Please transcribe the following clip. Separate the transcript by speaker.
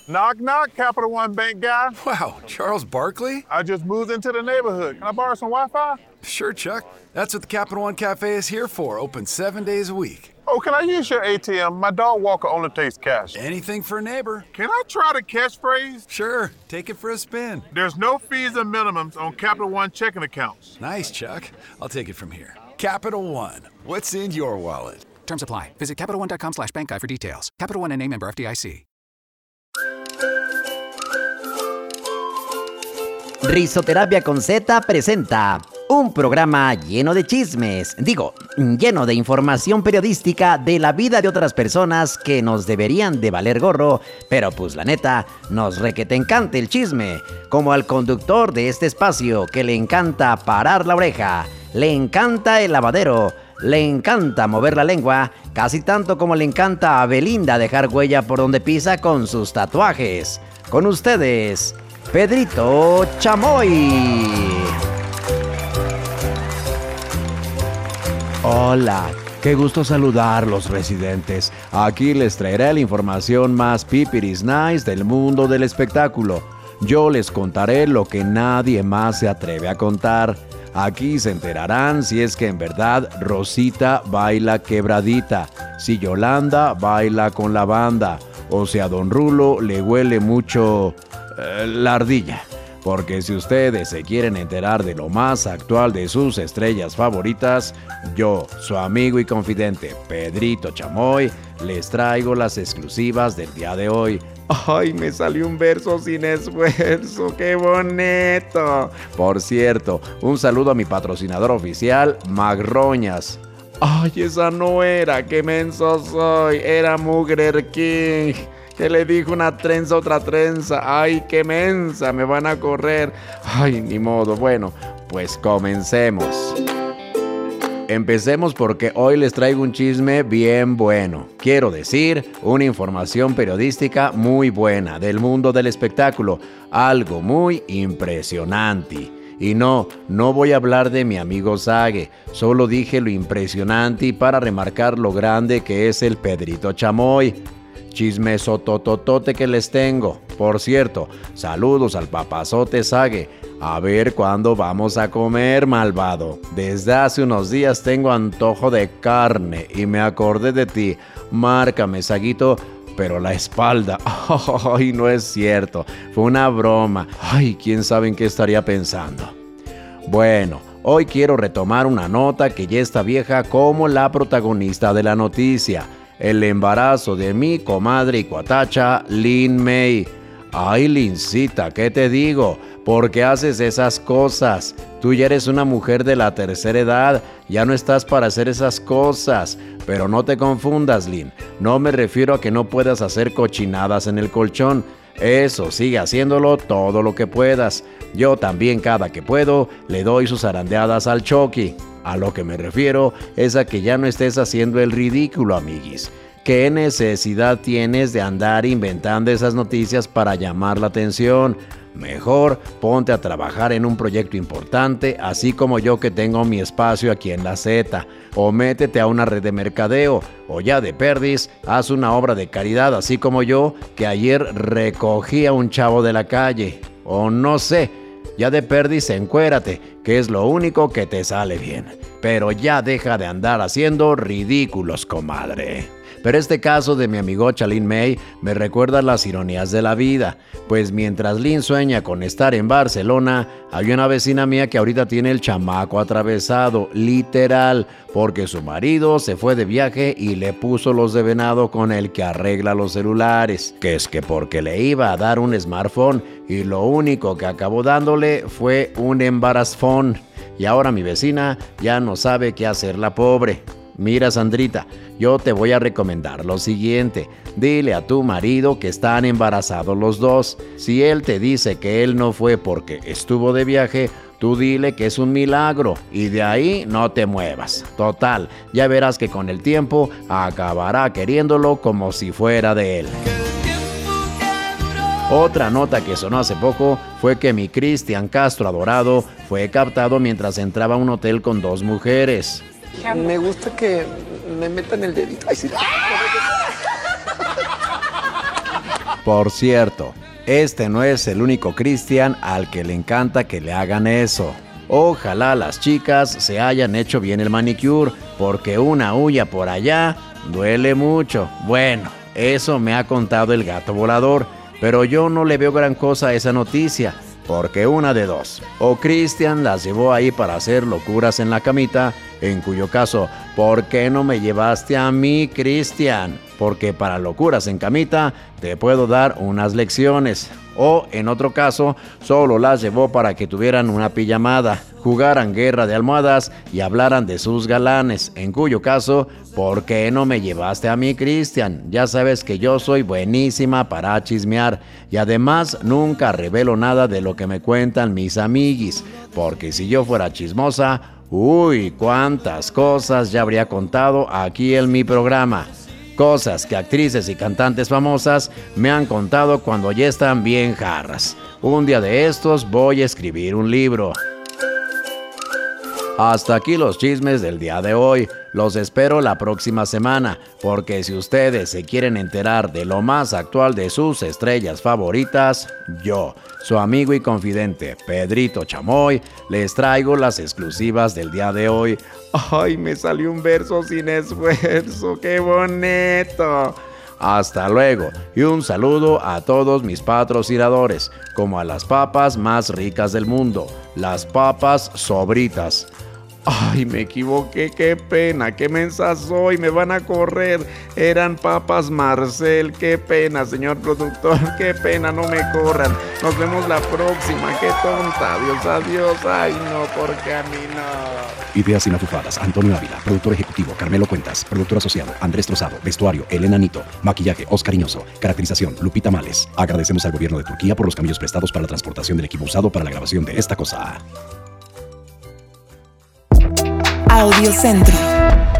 Speaker 1: Knock, knock, Capital One Bank guy.
Speaker 2: Wow, Charles Barkley?
Speaker 1: I just moved into the neighborhood. Can I borrow some Wi-Fi?
Speaker 2: Sure, Chuck. That's what the Capital One Cafe is here for, open 7 days a week.
Speaker 1: Oh, can I use your ATM? My dog walker only takes cash.
Speaker 2: Anything for a neighbor.
Speaker 1: Can I try the catchphrase?
Speaker 2: Sure, take it for a spin.
Speaker 1: There's no fees and minimums on Capital One checking accounts.
Speaker 2: Nice, Chuck. I'll take it from here. Capital One, what's in your wallet?
Speaker 3: Terms apply. Visit CapitalOne.com/bankguy for details. Capital One and a member FDIC.
Speaker 4: Risoterapia con Z presenta un programa lleno de chismes, lleno de información periodística de la vida de otras personas que nos deberían de valer gorro, pero pues la neta, nos requete encanta el chisme, como al conductor de este espacio que le encanta parar la oreja, le encanta el lavadero, le encanta mover la lengua, casi tanto como le encanta a Belinda dejar huella por donde pisa con sus tatuajes. Con ustedes, Pedrito Chamoy.
Speaker 5: Hola, qué gusto saludarlos, residentes. Aquí les traeré la información más pipiris nice del mundo del espectáculo. Yo les contaré lo que nadie más se atreve a contar. Aquí se enterarán si es que en verdad Rosita baila quebradita, si Yolanda baila con la banda, o si a Don Rulo le huele mucho la ardilla. Porque si ustedes se quieren enterar de lo más actual de sus estrellas favoritas, yo, su amigo y confidente Pedrito Chamoy, les traigo las exclusivas del día de hoy. ¡Ay, me salió un verso sin esfuerzo! ¡Qué bonito! Por cierto, un saludo a mi patrocinador oficial, Magroñas. ¡Ay, esa no era! ¡Qué menso soy! Era Mugrer King. Que le dijo una trenza, otra trenza. ¡Ay, qué mensa! Me van a correr. ¡Ay, ni modo! Bueno, pues comencemos. Empecemos porque hoy les traigo un chisme bien bueno. Quiero decir, una información periodística muy buena del mundo del espectáculo. Algo muy impresionante. Y no voy a hablar de mi amigo Sage. Solo dije lo impresionante para remarcar lo grande que es el Pedrito Chamoy. Chismesotototote que les tengo. Por cierto, saludos al papazote Sage. A ver cuándo vamos a comer, malvado. Desde hace unos días tengo antojo de carne y me acordé de ti. Márcame, Saguito, pero la espalda. Ay, no es cierto. Fue una broma. Ay, quién sabe en qué estaría pensando. Bueno, hoy quiero retomar una nota que ya está vieja como la protagonista de la noticia. El embarazo de mi comadre y cuatacha, Lin May. Ay, Lincita, ¿qué te digo? ¿Por qué haces esas cosas? Tú ya eres una mujer de la tercera edad, ya no estás para hacer esas cosas. Pero no te confundas, Lin. No me refiero a que no puedas hacer cochinadas en el colchón. Eso, sigue haciéndolo todo lo que puedas. Yo también cada que puedo le doy sus zarandeadas al Chucky. A lo que me refiero es a que ya no estés haciendo el ridículo, amiguis. ¿Qué necesidad tienes de andar inventando esas noticias para llamar la atención? Mejor ponte a trabajar en un proyecto importante, así como yo que tengo mi espacio aquí en la Z. O métete a una red de mercadeo, o ya de perdiz, haz una obra de caridad, así como yo, que ayer recogí a un chavo de la calle. O no sé, ya de perdiz encuérate, que es lo único que te sale bien. Pero ya deja de andar haciendo ridículos, comadre. Pero este caso de mi amigocha Lin May me recuerda las ironías de la vida, pues mientras Lin sueña con estar en Barcelona, hay una vecina mía que ahorita tiene el chamaco atravesado, literal, porque su marido se fue de viaje y le puso los de venado con el que arregla los celulares, que es que porque le iba a dar un smartphone y lo único que acabó dándole fue un embarazfón. Y ahora mi vecina ya no sabe qué hacer la pobre. Mira, Sandrita, yo te voy a recomendar lo siguiente. Dile a tu marido que están embarazados los dos. Si él te dice que él no fue porque estuvo de viaje, tú dile que es un milagro y de ahí no te muevas. Total, ya verás que con el tiempo acabará queriéndolo como si fuera de él. Otra nota que sonó hace poco fue que mi Cristian Castro adorado fue captado mientras entraba a un hotel con dos mujeres.
Speaker 6: Me gusta que me metan el dedito. Ay, sí.
Speaker 5: Por cierto, este no es el único Cristian al que le encanta que le hagan eso. Ojalá las chicas se hayan hecho bien el manicure, porque una uña por allá duele mucho. Bueno, eso me ha contado el gato volador, pero yo no le veo gran cosa a esa noticia, porque una de dos: o Cristian las llevó ahí para hacer locuras en la camita, en cuyo caso, ¿por qué no me llevaste a mí, Cristian? Porque para locuras en camita te puedo dar unas lecciones. O, en otro caso, solo las llevó para que tuvieran una pijamada, jugaran guerra de almohadas y hablaran de sus galanes, en cuyo caso, ¿por qué no me llevaste a mí, Cristian? Ya sabes que yo soy buenísima para chismear y además nunca revelo nada de lo que me cuentan mis amiguis, porque si yo fuera chismosa, uy, cuántas cosas ya habría contado aquí en mi programa. Cosas que actrices y cantantes famosas me han contado cuando ya están bien jarras. Un día de estos voy a escribir un libro. Hasta aquí los chismes del día de hoy. Los espero la próxima semana, porque si ustedes se quieren enterar de lo más actual de sus estrellas favoritas, yo, su amigo y confidente Pedrito Chamoy, les traigo las exclusivas del día de hoy. ¡Ay, me salió un verso sin esfuerzo! ¡Qué bonito! Hasta luego y un saludo a todos mis patrocinadores, como a las papas más ricas del mundo, las papas Sobritas. Ay, me equivoqué, qué pena, qué mensa soy, me van a correr. Eran papas Marcel, qué pena, señor productor, qué pena, no me corran. Nos vemos la próxima, qué tonta, adiós, ay no, porque a mí no.
Speaker 3: Ideas inafufadas, Antonio Ávila. Productor ejecutivo, Carmelo Cuentas. Productor asociado, Andrés Trozado. Vestuario, Elena Nito. Maquillaje, Oscar Iñoso. Caracterización, Lupita Males. Agradecemos al gobierno de Turquía por los cambios prestados para la transportación del equipo usado para la grabación de esta cosa.
Speaker 7: Audio Centro.